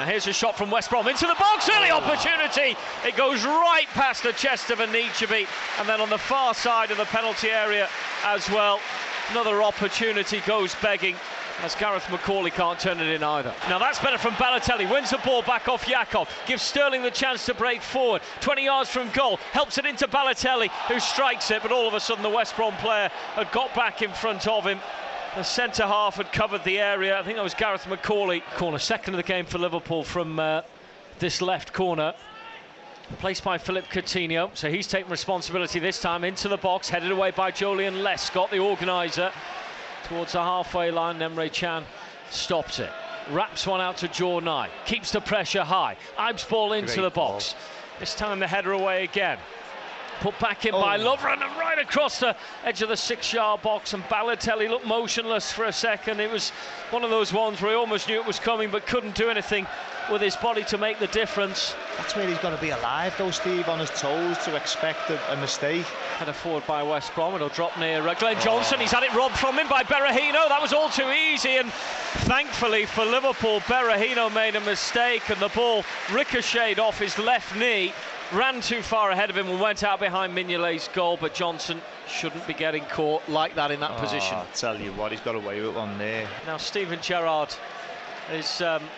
Now here's a shot from West Brom into the box, early opportunity. It goes right past the chest of Anichebe, and then on the far side of the penalty area as well. Another opportunity goes begging, as Gareth McCauley can't turn it in either. Now that's better from Balotelli, wins the ball back off Jakov, gives Sterling the chance to break forward, 20 yards from goal, helps it into Balotelli, who strikes it, but all of a sudden the West Brom player had got back in front of him. The centre half had covered the area. I think that was Gareth McCauley. Corner, second of the game for Liverpool from this left corner. Placed by Philippe Coutinho, so he's taken responsibility this time, into the box, headed away by Jolyon Lescott, the organiser, towards the halfway line. Emre Can stops it, wraps one out to Jornai, keeps the pressure high. Ibe's ball into the box. This time the header away again. Put back in by Lovren and right across the edge of the 6-yard box, and Balotelli looked motionless for a second. It was one of those ones where he almost knew it was coming but couldn't do anything with his body to make the difference. That's where he's got to be alive though, Steve, on his toes to expect a mistake. Header forward by West Brom, it'll drop near Glenn Johnson. He's had it robbed from him by Berahino. That was all too easy, and thankfully for Liverpool, Berahino made a mistake and the ball ricocheted off his left knee, ran too far ahead of him and went out behind Mignolet's goal, but Johnson shouldn't be getting caught like that in that position. I'll tell you what, he's got away with one there. Now Steven Gerrard is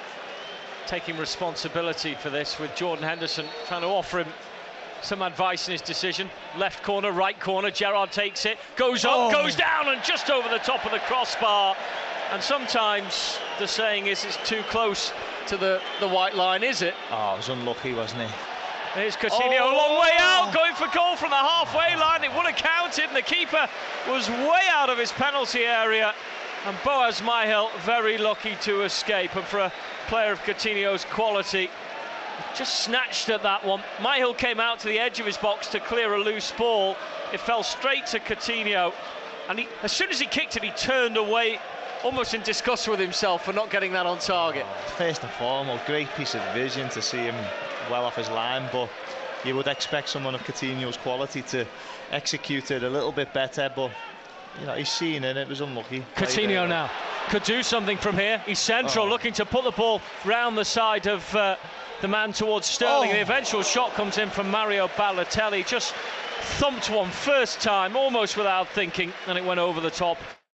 taking responsibility for this, with Jordan Henderson trying to offer him some advice in his decision. Left corner, right corner, Gerrard takes it, goes up, goes down, and just over the top of the crossbar. And sometimes the saying is it's too close to the white line, is it? Oh, it was unlucky, wasn't he? Here's Coutinho, a long way out, going for goal from the halfway line. It would have counted, and the keeper was way out of his penalty area. And Boaz Myhill very lucky to escape. And for a player of Coutinho's quality, just snatched at that one. Myhill came out to the edge of his box to clear a loose ball. It fell straight to Coutinho, and as soon as he kicked it, he turned away, almost in disgust with himself for not getting that on target. First and foremost, great piece of vision to see him well off his line, but you would expect someone of Coutinho's quality to execute it a little bit better, but you know, he's seen it, it was unlucky. Coutinho now could do something from here. He's central, looking to put the ball round the side of the man towards Sterling. The eventual shot comes in from Mario Balotelli, just thumped one first time, almost without thinking, and it went over the top.